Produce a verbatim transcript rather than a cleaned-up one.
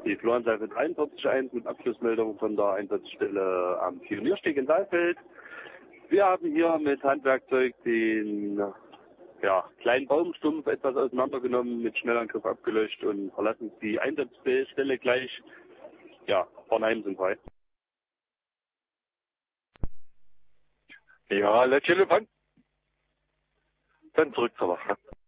Die Floranzeige dreiundvierzig eins mit Abschlussmeldung von der Einsatzstelle am Pioniersteg in Saalfeld. Wir haben hier mit Handwerkzeug den ja, kleinen Baumstumpf etwas auseinandergenommen, mit Schnellangriff abgelöscht und verlassen die Einsatzstelle gleich. Ja, Bornheim sind frei. Ja, Letzte Elefant. Dann zurück zur Wache.